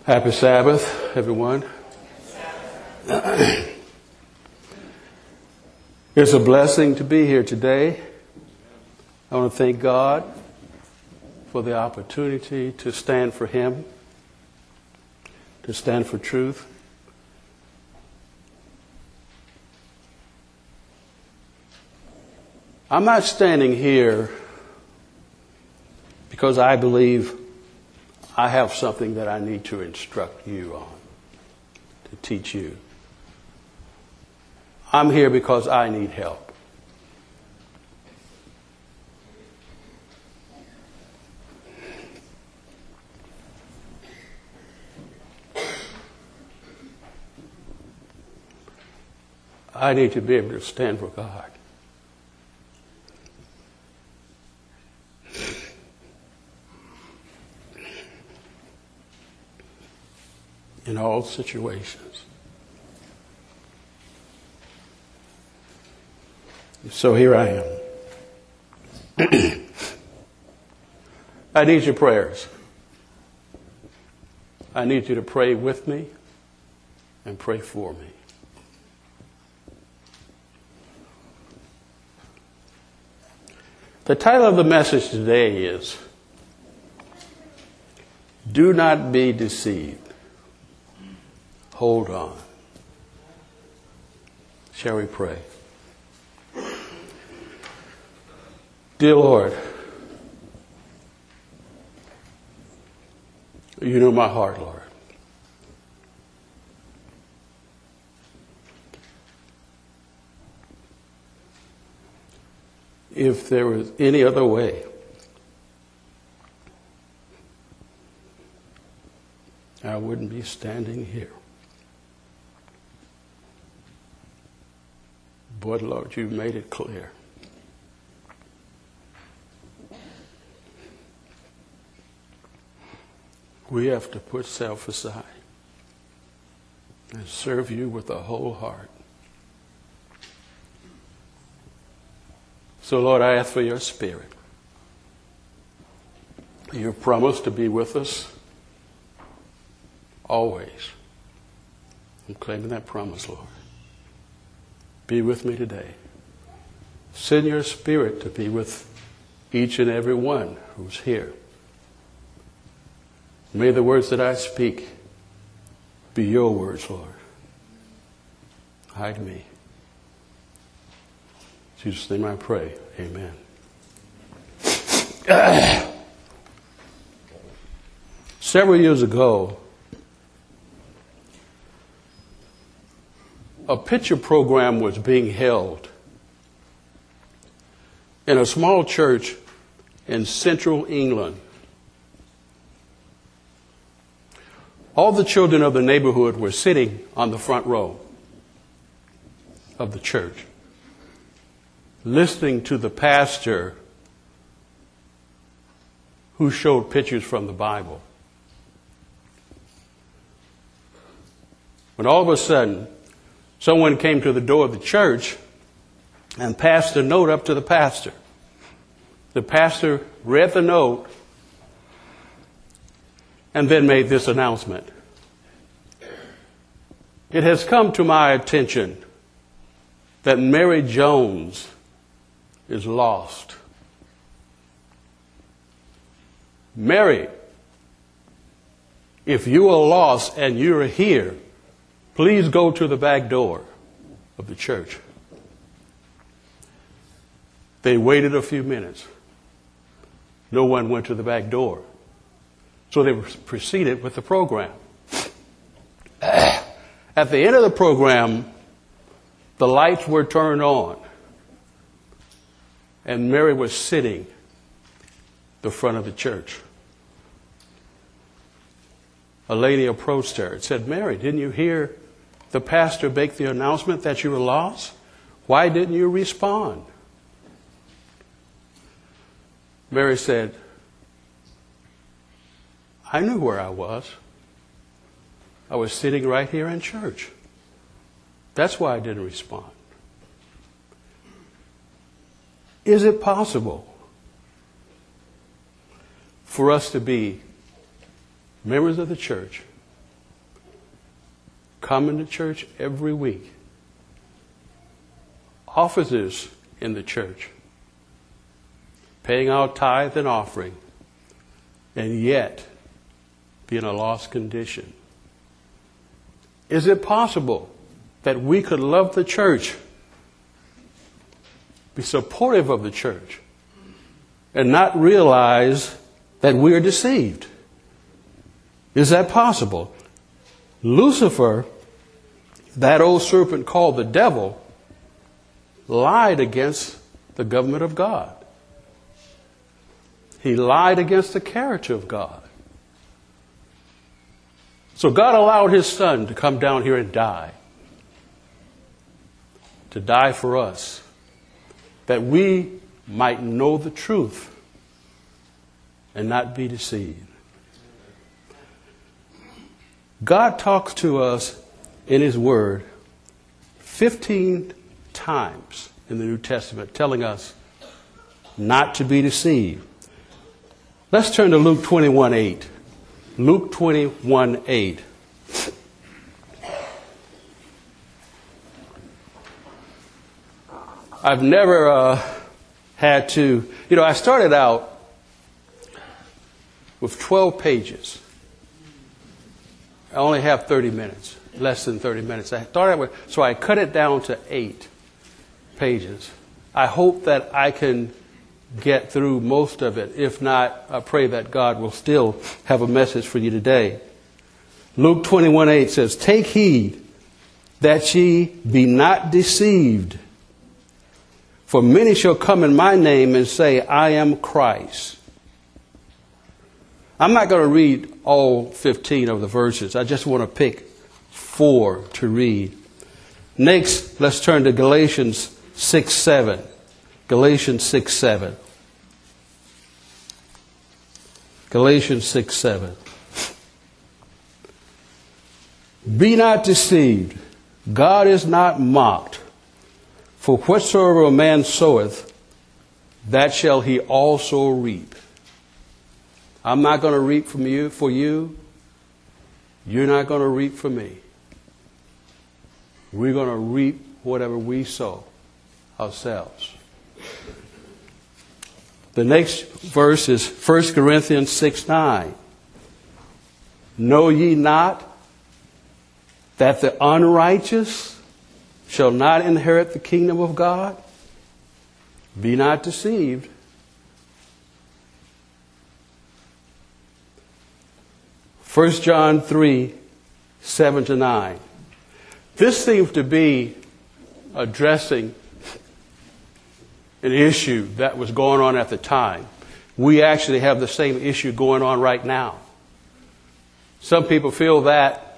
Happy Sabbath, everyone. It's a blessing to be here today. I want to thank God for the opportunity to stand for Him, to stand for truth. I'm not standing here because I believe I have something that I need to instruct you on, to teach you. I'm here because I need help. I need to be able to stand for God. In all situations. So here I am. I need your prayers. I need you to pray with me and pray for me. The title of the message today is, Do Not Be Deceived. Hold on. Shall we pray? Dear Lord, you know my heart, Lord. If there was any other way, I wouldn't be standing here. But Lord, you've made it clear. We have to put self aside and serve you with a whole heart. So Lord, I ask for your Spirit. You've promised to be with us always. I'm claiming that promise, Lord. Be with me today. Send your Spirit to be with each and every one who's here. May the words that I speak be your words, Lord. Hide me. In Jesus' name I pray. Amen. Several years ago, a picture program was being held in a small church in central England. All the children of the neighborhood were sitting on the front row of the church, listening to the pastor who showed pictures from the Bible. When all of a sudden, someone came to the door of the church and passed a note up to the pastor. The pastor read the note and then made this announcement. It has come to my attention that Mary Jones is lost. Mary, if you are lost and you're here, please go to the back door of the church. They waited a few minutes. No one went to the back door. So they proceeded with the program. At the end of the program, the lights were turned on. And Mary was sitting the front of the church. A lady approached her and said, Mary, didn't you hear the pastor make the announcement that you were lost? Why didn't you respond? Mary said, I knew where I was. I was sitting right here in church. That's why I didn't respond. Is it possible for us to be members of the church coming to church every week, officers in the church, paying our tithe and offering, and yet be in a lost condition? Is it possible that we could love the church, be supportive of the church, and not realize that we are deceived? Is that possible? Lucifer, that old serpent called the devil, lied against the government of God. He lied against the character of God. So God allowed his son to come down here and die. To die for us, that we might know the truth and not be deceived. God talks to us in his word 15 times in the New Testament, telling us not to be deceived. Let's turn to Luke 21:8. Luke 21:8. I've never had to, I started out with 12 pages. I only have 30 minutes, less than 30 minutes. So I cut it down to 8 pages. I hope that I can get through most of it. If not, I pray that God will still have a message for you today. Luke 21:8 says, "Take heed that ye be not deceived. For many shall come in my name and say, I am Christ." I'm not going to read all 15 of the verses. I just want to pick 4 to read. Next, let's turn to Galatians 6:7. Galatians 6:7. Galatians 6:7. "Be not deceived. God is not mocked. For whatsoever a man soweth, that shall he also reap." I'm not going to reap for you. You're not going to reap for me. We're going to reap whatever we sow ourselves. The next verse is 1 Corinthians 6:9. "Know ye not that the unrighteous shall not inherit the kingdom of God? Be not deceived." First John 3:7-9. This seems to be addressing an issue that was going on at the time. We actually have the same issue going on right now. Some people feel that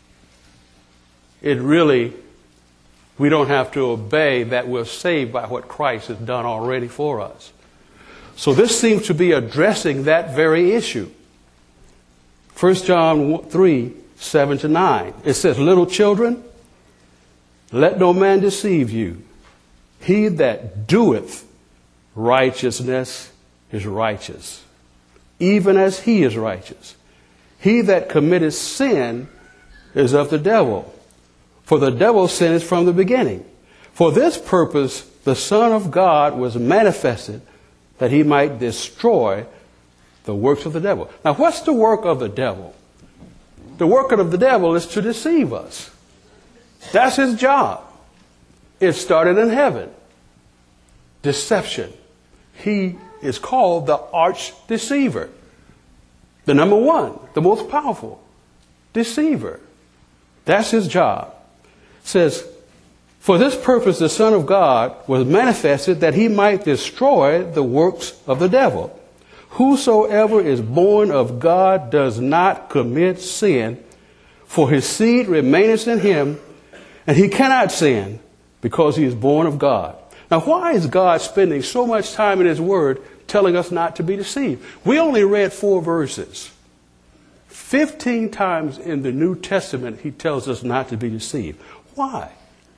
we don't have to obey, that we're saved by what Christ has done already for us. So this seems to be addressing that very issue. 1 John 3:7-9. It says, "Little children, let no man deceive you. He that doeth righteousness is righteous, even as he is righteous. He that committeth sin is of the devil, for the devil sinned from the beginning. For this purpose the Son of God was manifested, that he might destroy the works of the devil." Now, what's the work of the devil? The work of the devil is to deceive us. That's his job. It started in heaven. Deception. He is called the arch deceiver. The number one, the most powerful deceiver. That's his job. It says, "For this purpose the Son of God was manifested, that he might destroy the works of the devil. Whosoever is born of God does not commit sin, for his seed remaineth in him, and he cannot sin, because he is born of God." Now, why is God spending so much time in his word telling us not to be deceived? We only read 4 verses. 15 times in the New Testament, he tells us not to be deceived. Why?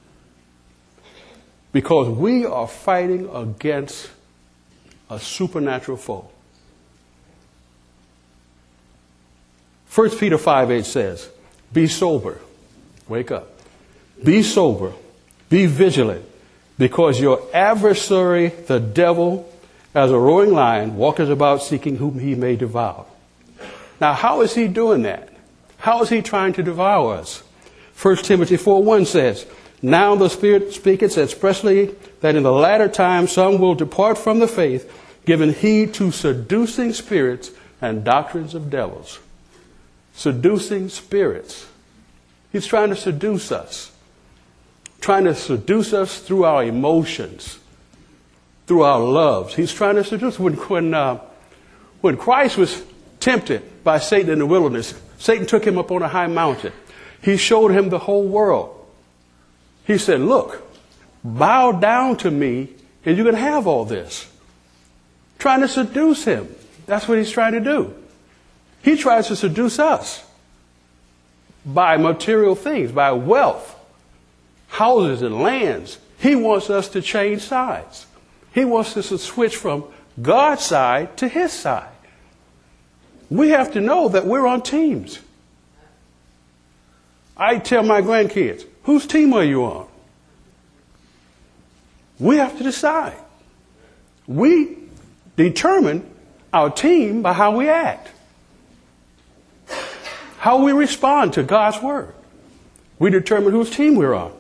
Because we are fighting against a supernatural foe. 1 Peter 5:8 says, "Be sober." Wake up. Be sober. Be vigilant, because your adversary, the devil, as a roaring lion, walketh about seeking whom he may devour. Now, how is he doing that? How is he trying to devour us? 1 Timothy 4:1 says, now the Spirit speaketh expressly that in the latter time some will depart from the faith, giving heed to seducing spirits and doctrines of devils. Seducing spirits. He's trying to seduce us. Trying to seduce us through our emotions, through our loves. He's trying to seduce. When Christ was tempted by Satan in the wilderness, Satan took him up on a high mountain. He showed him the whole world. He said, look, bow down to me and you can have all this. Trying to seduce him. That's what he's trying to do. He tries to seduce us by material things, by wealth, houses and lands. He wants us to change sides. He wants us to switch from God's side to his side. We have to know that we're on teams. I tell my grandkids, whose team are you on? We have to decide. We determine our team by how we act, how we respond to God's word. We determine whose team we're on.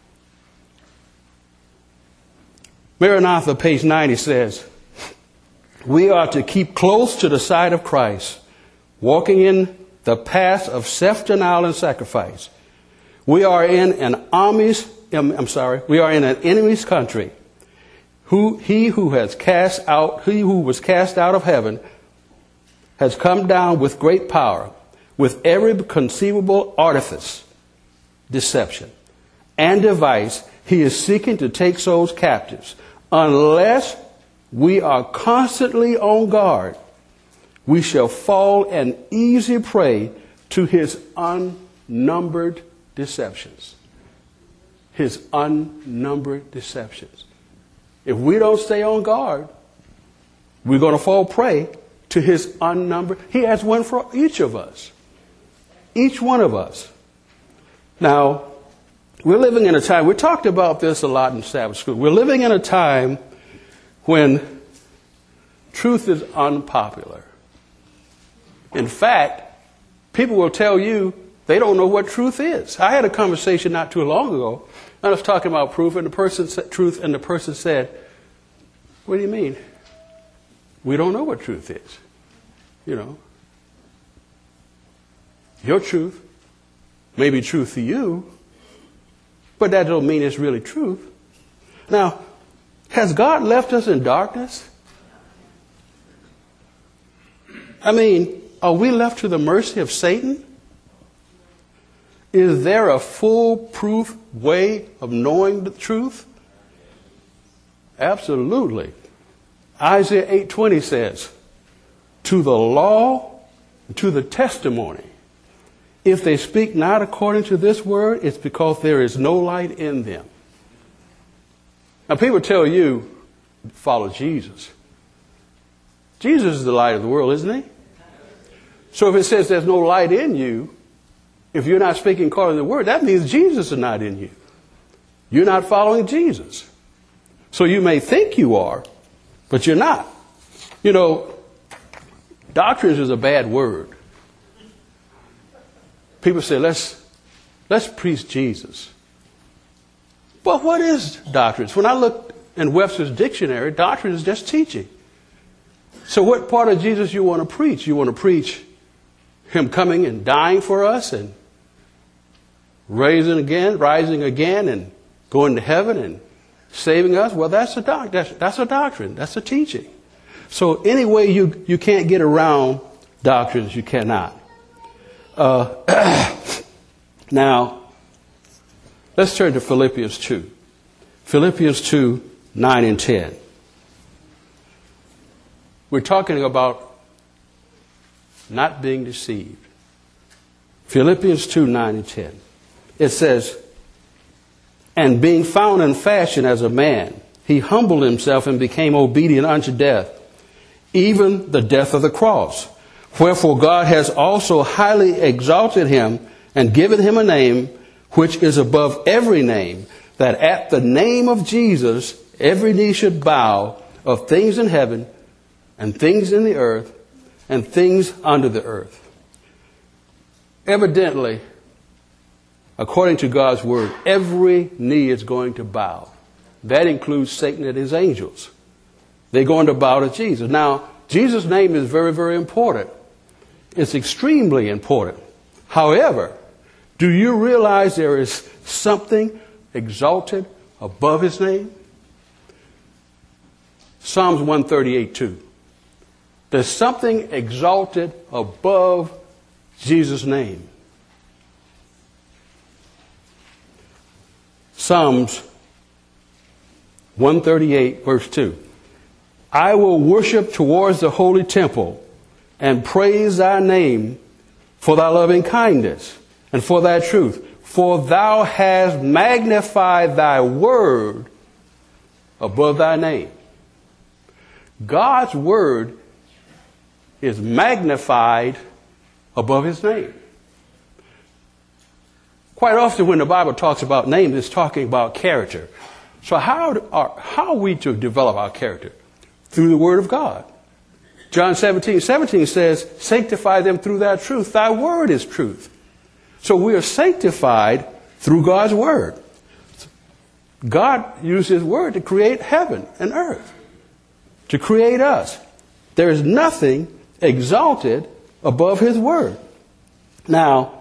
Maranatha, page 90 says, we are to keep close to the side of Christ, walking in the path of self-denial and sacrifice. We are in an enemy's country. He who was cast out of heaven has come down with great power, with every conceivable artifice, deception, and device. He is seeking to take souls captives. Unless we are constantly on guard, we shall fall an easy prey to his unnumbered deceptions. His unnumbered deceptions. If we don't stay on guard, we're going to fall prey to his unnumbered. He has one for each of us. Each one of us. Now, we're living in a time, we talked about this a lot in Sabbath school. We're living in a time when truth is unpopular. In fact, people will tell you they don't know what truth is. I had a conversation not too long ago. I was talking about proof, and the person said truth, and the person said, "What do you mean? We don't know what truth is. You know, your truth may be truth to you, but that don't mean it's really truth." Now, has God left us in darkness? I mean, are we left to the mercy of Satan? Is there a foolproof way of knowing the truth? Absolutely. Isaiah 8:20 says, "To the law, to the testimony, if they speak not according to this word, it's because there is no light in them." Now people tell you, follow Jesus. Jesus is the light of the world, isn't he? So if it says there's no light in you, if you're not speaking according to the word, that means Jesus is not in you. You're not following Jesus. So you may think you are, but you're not. You know, doctrines is a bad word. People say, let's preach Jesus. But what is doctrines? When I look in Webster's dictionary, doctrine is just teaching. So what part of Jesus you want to preach? You want to preach him coming and dying for us and rising again and going to heaven and saving us? Well, that's a doctrine. That's a teaching. So any way you can't get around doctrines, you cannot. Now, let's turn to Philippians 2. Philippians 2, 9 and 10. We're talking about not being deceived. Philippians 2, 9 and 10. It says, "And being found in fashion as a man, he humbled himself and became obedient unto death, even the death of the cross. Wherefore God has also highly exalted him and given him a name which is above every name, that at the name of Jesus every knee should bow, of things in heaven and things in the earth and things under the earth. Evidently, according to God's word, every knee is going to bow. That includes Satan and his angels. They're going to bow to Jesus. Now, Jesus' name is very, very important. It's extremely important. However, do you realize there is something exalted above his name? Psalms 138:2. There's something exalted above Jesus' name. Psalms 138, verse 2. I will worship towards the holy temple and praise thy name for thy loving kindness and for thy truth. For thou hast magnified thy word above thy name. God's word is magnified above his name. Quite often when the Bible talks about names, it's talking about character. So how are we to develop our character? Through the Word of God. John 17:17 says, sanctify them through thy truth. Thy word is truth. So we are sanctified through God's word. God used his word to create heaven and earth, to create us. There is nothing exalted above his word. Now,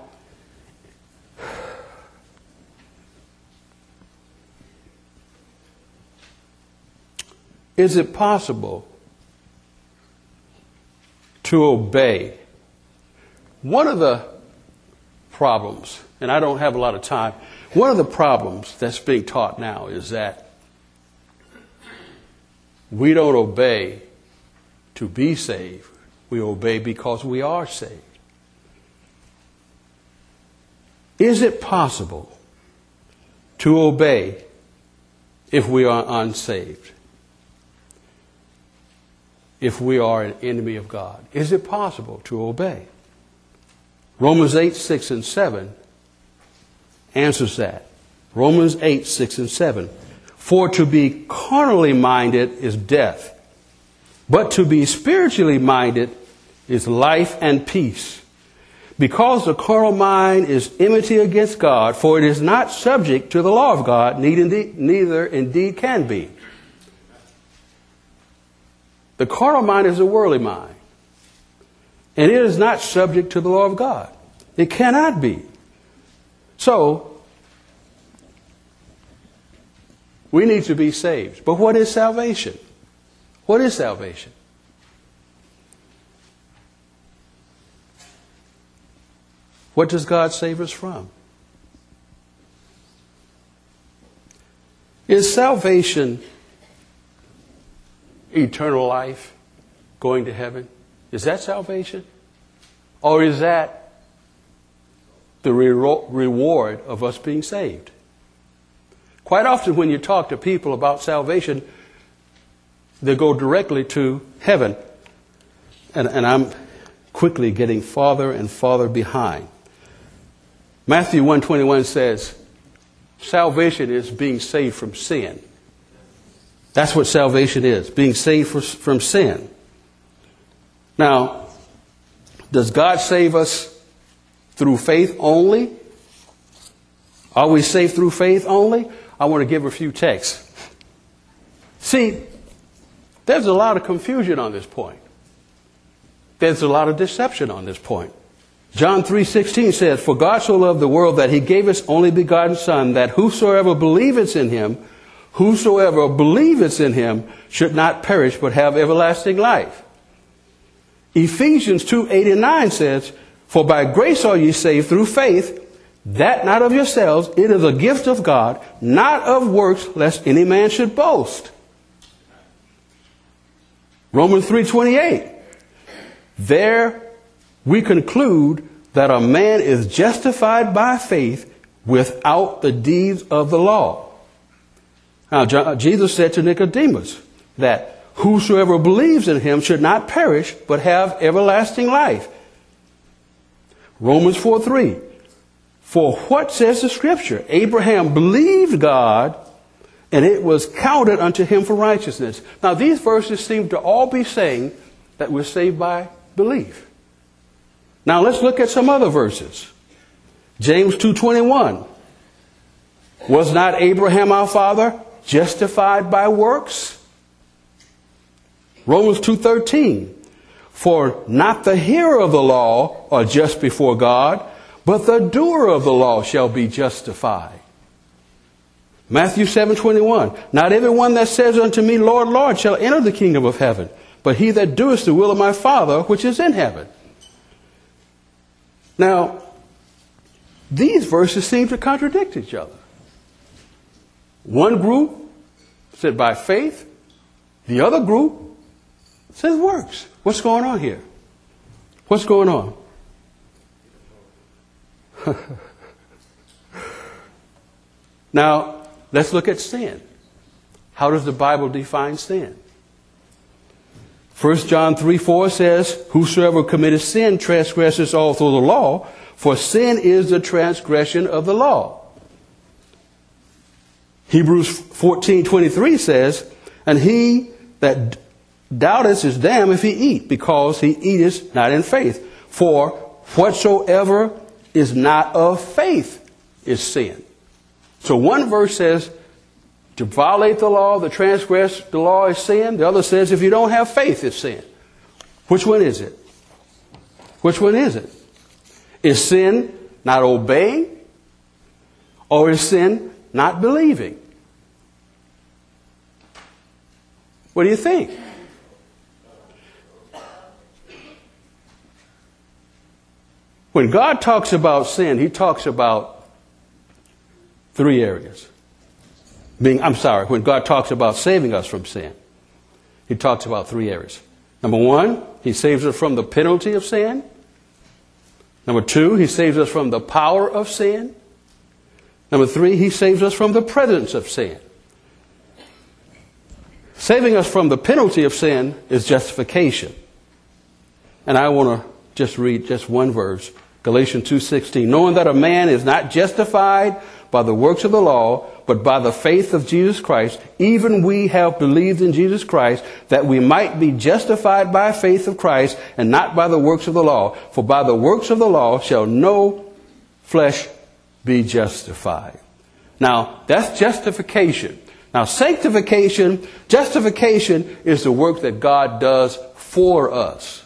is it possible to obey? One of the problems, and I don't have a lot of time, one of the problems that's being taught now is that we don't obey to be saved. We obey because we are saved. Is it possible to obey if we are unsaved? If we are an enemy of God? Is it possible to obey? Romans 8:6 and 7 answers that. Romans 8:6 and 7. For to be carnally minded is death, but to be spiritually minded is life and peace. Because the carnal mind is enmity against God, for it is not subject to the law of God, neither indeed can be. The carnal mind is a worldly mind, and it is not subject to the law of God. It cannot be. So, we need to be saved. But what is salvation? What is salvation? What does God save us from? Is salvation eternal life, going to heaven? Is that salvation? Or is that the reward of us being saved? Quite often when you talk to people about salvation, they go directly to heaven. And I'm quickly getting farther and farther behind. Matthew 1:21 says, salvation is being saved from sin. That's what salvation is, being saved from sin. Now, does God save us through faith only? Are we saved through faith only? I want to give a few texts. See, there's a lot of confusion on this point. There's a lot of deception on this point. John 3:16 says, for God so loved the world that he gave his only begotten Son, that whosoever believeth in him should not perish but have everlasting life. Ephesians 2:8 and 9 says, for by grace are ye saved through faith, that not of yourselves, it is a gift of God, not of works, lest any man should boast. Romans 3:28. There we conclude that a man is justified by faith without the deeds of the law. Now, Jesus said to Nicodemus that whosoever believes in him should not perish, but have everlasting life. Romans 4:3. For what says the scripture? Abraham believed God, and it was counted unto him for righteousness. Now, these verses seem to all be saying that we're saved by belief. Now, let's look at some other verses. James 2:21. Was not Abraham our father justified by works? Romans 2:13. For not the hearer of the law are just before God, but the doer of the law shall be justified. Matthew 7:21. Not everyone that says unto me, Lord, Lord, shall enter the kingdom of heaven, but he that doeth the will of my Father which is in heaven. Now, these verses seem to contradict each other. One group said by faith, the other group says works. What's going on here? What's going on? Now, let's look at sin. How does the Bible define sin? 1 John 3:4 says, whosoever committeth sin transgresses also the law, for sin is the transgression of the law. Hebrews 14:23 says, and he that doubteth is damned if he eat, because he eateth not in faith. For whatsoever is not of faith is sin. So one verse says to violate the law, to transgress the law is sin. The other says if you don't have faith, it's sin. Which one is it? Which one is it? Is sin not obeying? Or is sin not believing? What do you think? When God talks about sin, he talks about three areas. When God talks about saving us from sin, he talks about three areas. Number one, he saves us from the penalty of sin. Number two, he saves us from the power of sin. Number three, he saves us from the presence of sin. Saving us from the penalty of sin is justification. And I want to just read just one verse, Galatians 2:16. Knowing that a man is not justified by the works of the law, but by the faith of Jesus Christ, even we have believed in Jesus Christ, that we might be justified by faith of Christ, and not by the works of the law. For by the works of the law shall no flesh be justified. Now, that's justification. Now, justification is the work that God does for us.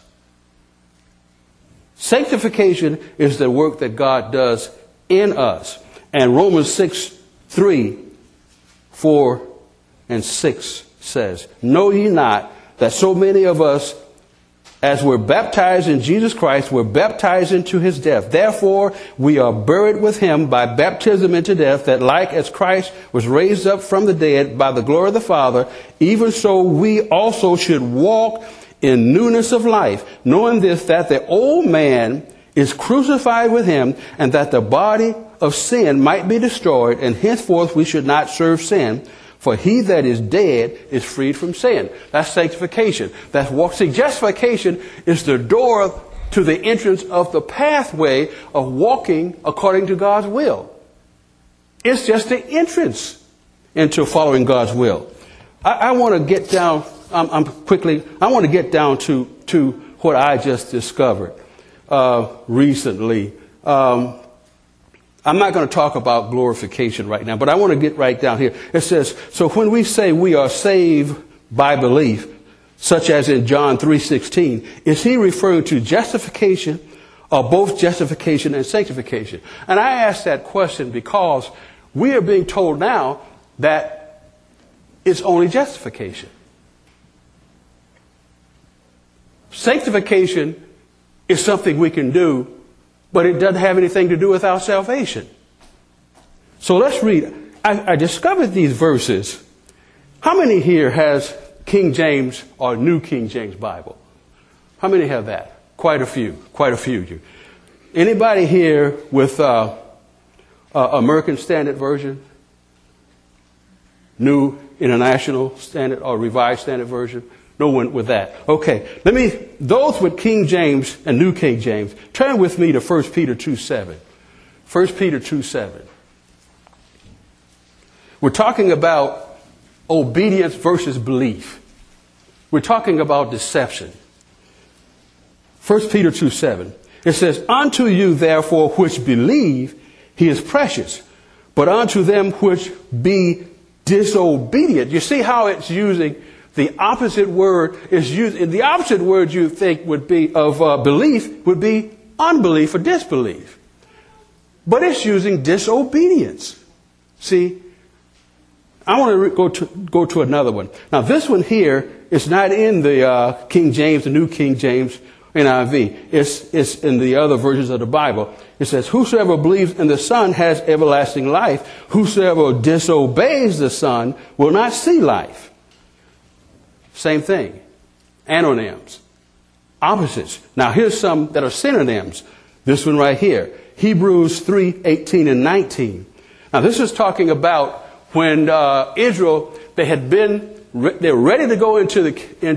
Sanctification is the work that God does in us. And Romans 6:3, 4, and 6 says, know ye not that so many of us, as were baptized in Jesus Christ, were baptized into his death. Therefore, we are buried with him by baptism into death, that like as Christ was raised up from the dead by the glory of the Father, even so we also should walk in newness of life, knowing this, that the old man is crucified with him, and that the body of sin might be destroyed, and henceforth we should not serve sin. For he that is dead is freed from sin. That's sanctification. That's walking. Justification is the door to the entrance of the pathway of walking according to God's will. It's just the entrance into following God's will. I want to get down. I want to get down to what I just discovered recently. I'm not going to talk about glorification right now, but I want to get right down here. It says, so when we say we are saved by belief, such as in John 3:16, is he referring to justification or both justification and sanctification? And I ask that question because we are being told now that it's only justification. Sanctification is something we can do, but it doesn't have anything to do with our salvation. So let's read. I discovered these verses. How many here has King James or New King James Bible? How many have that? Quite a few. Anybody here with American Standard Version? New International Standard or Revised Standard Version? No one with that. Okay. Those with King James and New King James, turn with me to 1 Peter 2:7. 1 Peter 2:7. We're talking about obedience versus belief. We're talking about deception. 1 Peter 2:7. It says, "Unto you therefore which believe, he is precious. But unto them which be disobedient." You see how it's using the opposite word is used. The opposite word you think would be of belief would be unbelief or disbelief. But it's using disobedience. See, I want to go to another one. Now, this one here is not in the King James, the New King James, NIV. It's in the other versions of the Bible. It says, "Whosoever believes in the Son has everlasting life. Whosoever disobeys the Son will not see life." Same thing. Antonyms. Opposites. Now, here's some that are synonyms. This one right here. Hebrews 3:18 and 19. Now, this is talking about when Israel, they're ready to go into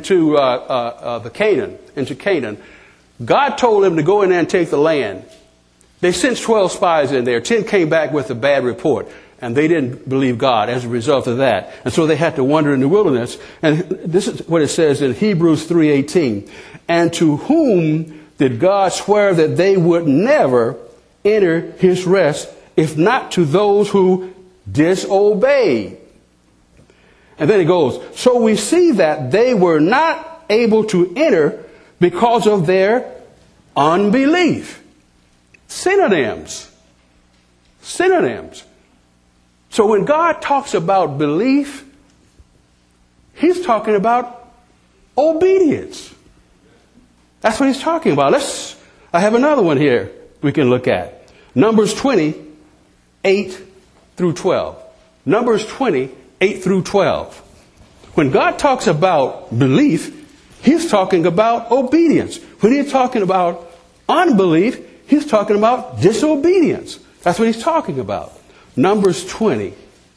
Canaan. God told them to go in there and take the land. They sent 12 spies in there. 10 came back with a bad report, and they didn't believe God as a result of that. And so they had to wander in the wilderness. And this is what it says in Hebrews 3:18. "And to whom did God swear that they would never enter his rest, if not to those who disobeyed?" And then it goes, "So we see that they were not able to enter because of their unbelief." Synonyms. Synonyms. So when God talks about belief, he's talking about obedience. That's what he's talking about. I have another one here we can look at. Numbers 20:8 through 12. Numbers 20:8 through 12. When God talks about belief, he's talking about obedience. When he's talking about unbelief, he's talking about disobedience. That's what he's talking about. Numbers 20.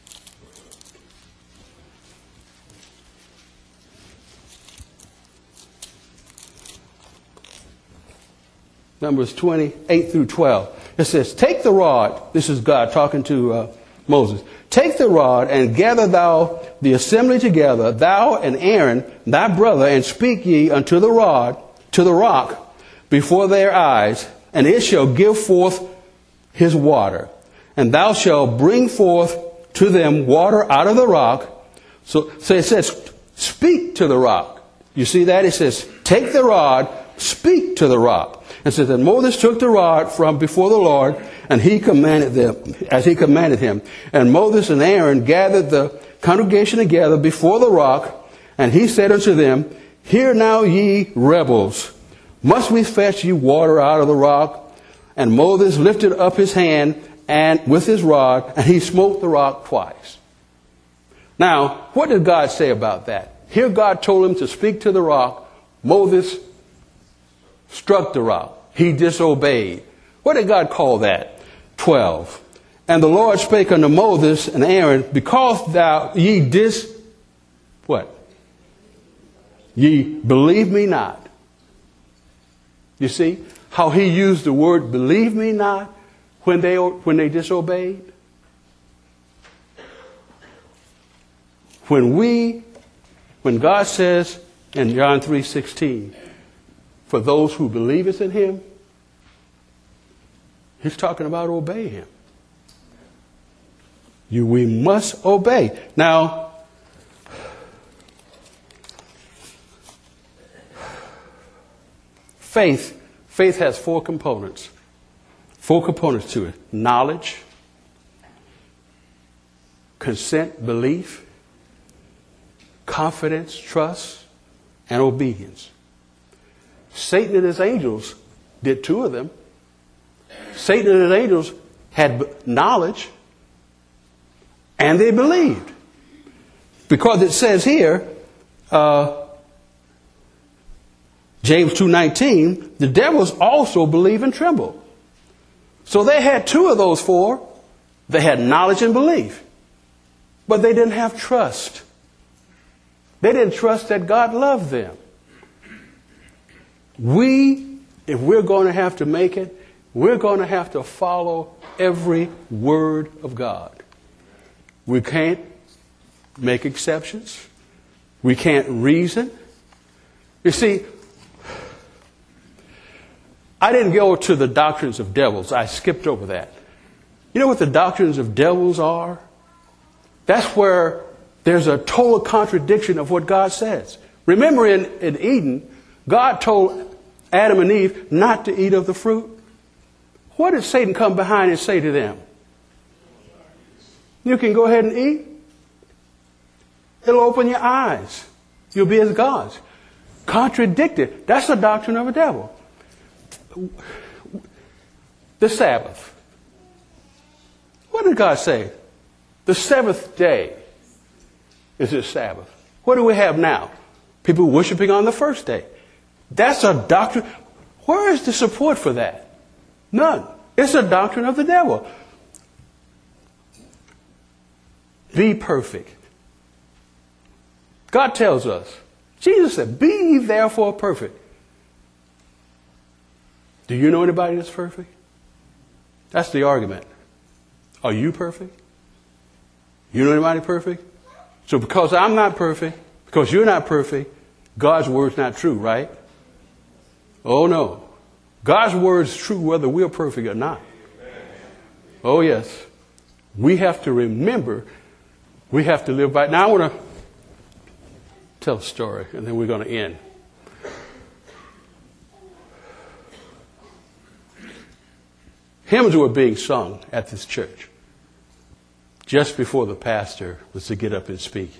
Numbers 20:8 through 12. It says, "Take the rod." This is God talking to Moses. "Take the rod and gather thou the assembly together, thou and Aaron thy brother, and speak ye unto the rod, to the rock before their eyes, and it shall give forth his water. And thou shalt bring forth to them water out of the rock." So it says, speak to the rock. You see that? It says, take the rod, speak to the rock. It says that Moses took the rod from before the Lord, and he commanded them, as he commanded him. And Moses and Aaron gathered the congregation together before the rock, and he said unto them, "Hear now, ye rebels, must we fetch you water out of the rock?" And Moses lifted up his hand and with his rod, and he smote the rock twice. Now, what did God say about that? Here God told him to speak to the rock. Moses struck the rock. He disobeyed. What did God call that? 12. "And the Lord spake unto Moses and Aaron, because ye Ye believe me not." You see how he used the word "believe me not" when they disobeyed? When God says in John 3:16, "For those who believeth in him," he's talking about obey him. We must obey. Now, faith has four components. Four components to it: knowledge, consent, belief, confidence, trust, and obedience. Satan and his angels did two of them. Satan and his angels had knowledge, and they believed. Because it says here, James 2:19, the devils also believe and tremble. So they had two of those four. They had knowledge and belief. But they didn't have trust. They didn't trust that God loved them. If we're going to have to make it, we're going to have to follow every word of God. We can't make exceptions. We can't reason. You see, I didn't go to the doctrines of devils. I skipped over that. You know what the doctrines of devils are? That's where there's a total contradiction of what God says. Remember in Eden, God told Adam and Eve not to eat of the fruit. What did Satan come behind and say to them? You can go ahead and eat. It'll open your eyes. You'll be as gods. Contradicted. That's the doctrine of a devil. The Sabbath. What did God say? The seventh day is His Sabbath. What do we have now? People worshiping on the first day. That's a doctrine. Where is the support for that? None. It's a doctrine of the devil. Be perfect. God tells us. Jesus said, be ye therefore perfect. Do you know anybody that's perfect? That's the argument. Are you perfect? You know anybody perfect? So because I'm not perfect, because you're not perfect, God's word's not true, right? Oh no. God's word's true whether we're perfect or not. Oh yes. We have to remember, we have to live by it. Now I want to tell a story and then we're going to end. Hymns were being sung at this church just before the pastor was to get up and speak.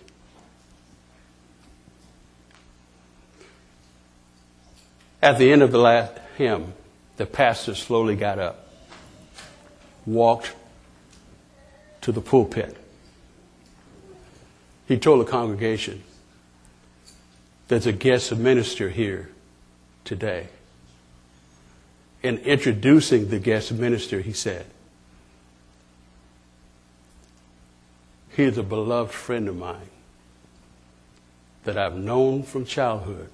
At the end of the last hymn, the pastor slowly got up, walked to the pulpit. He told the congregation, there's a guest minister here today. In introducing the guest minister, he said, he is a beloved friend of mine that I've known from childhood.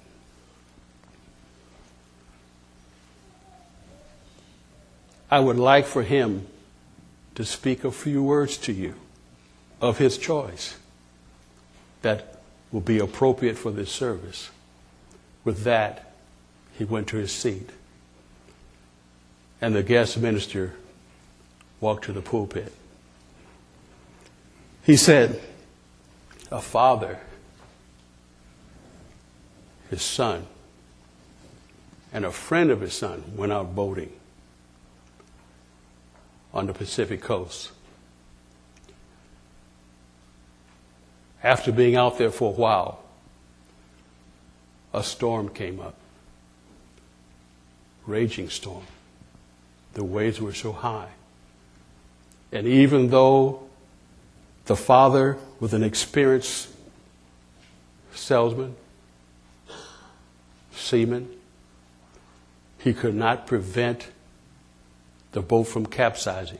I would like for him to speak a few words to you of his choice that will be appropriate for this service. With that, he went to his seat. And the guest minister walked to the pulpit. He said, a father, his son, and a friend of his son went out boating on the Pacific coast. After being out there for a while, a storm came up. Raging storm. The waves were so high. And even though the father was an experienced salesman, seaman, he could not prevent the boat from capsizing.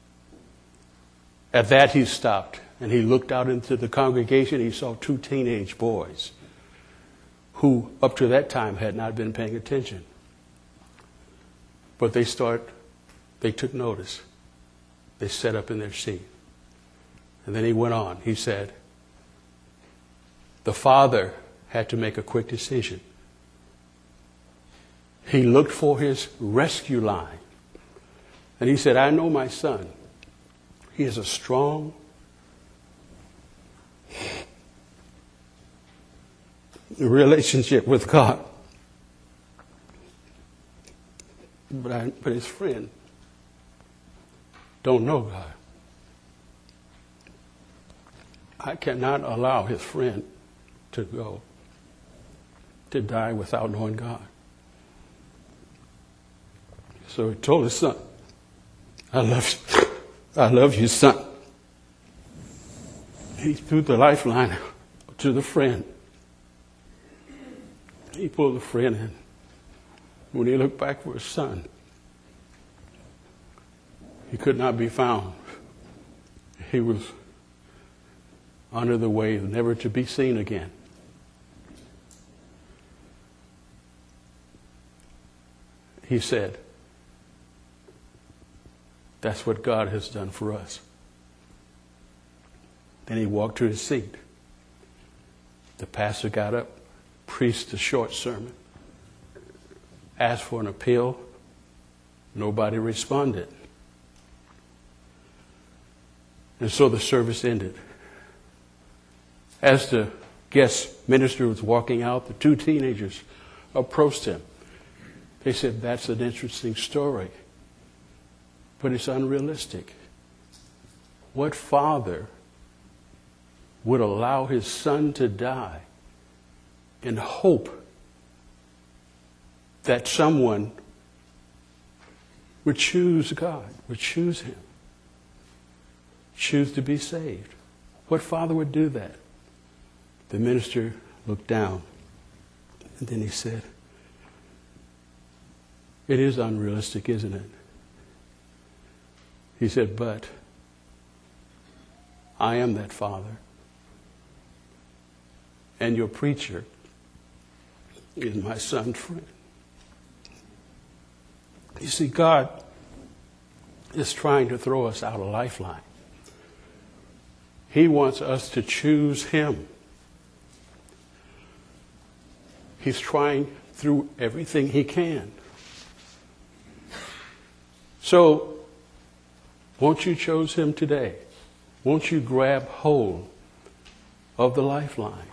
At that he stopped and he looked out into the congregation. He saw two teenage boys who up to that time had not been paying attention. But they took notice. They sat up in their seat. And then he went on. He said, the father had to make a quick decision. He looked for his rescue line. And he said, I know my son. He has a strong relationship with God. But his friend don't know God. I cannot allow his friend to die without knowing God. So he told his son, I love you, son. He threw the lifeline to the friend. He pulled the friend in. When he looked back for his son, he could not be found. He was under the wave, never to be seen again. He said, That's what God has done for us. Then he walked to his seat. The pastor got up, preached a short sermon, asked for an appeal. Nobody responded. And so the service ended. As the guest minister was walking out, the two teenagers approached him. They said, "That's an interesting story, but it's unrealistic. What father would allow his son to die in hope that someone would choose God, would choose him, choose to be saved? What father would do that?" The minister looked down, and then he said, "It is unrealistic, isn't it?" He said, "But I am that father, and your preacher is my son's friend." You see, God is trying to throw us out a lifeline. He wants us to choose him. He's trying through everything he can. So, won't you choose him today? Won't you grab hold of the lifeline?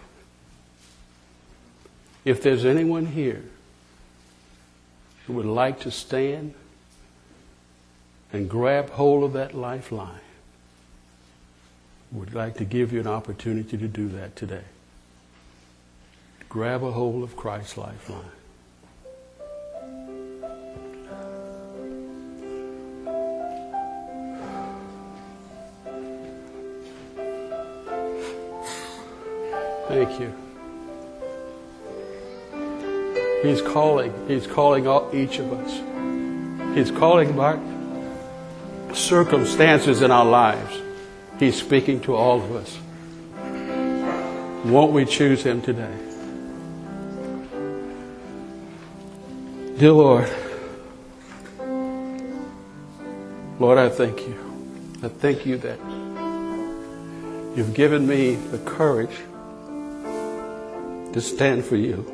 If there's anyone here who would like to stand and grab hold of that lifeline, would like to give you an opportunity to do that today. Grab a hold of Christ's lifeline. Thank you. He's calling each of us. He's calling about circumstances in our lives. He's speaking to all of us. Won't we choose him today? Dear Lord, I thank you. I thank you that you've given me the courage to stand for you.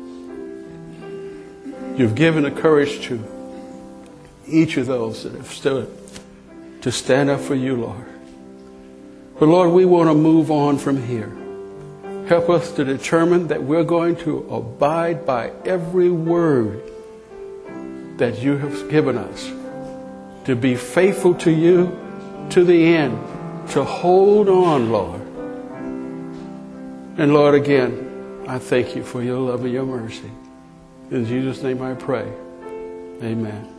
You've given the courage to each of those that have stood to stand up for you, Lord. But Lord, we want to move on from here. Help us to determine that we're going to abide by every word that you have given us, to be faithful to you to the end, to hold on, Lord. And Lord, again, I thank you for your love and your mercy. In Jesus' name I pray. Amen.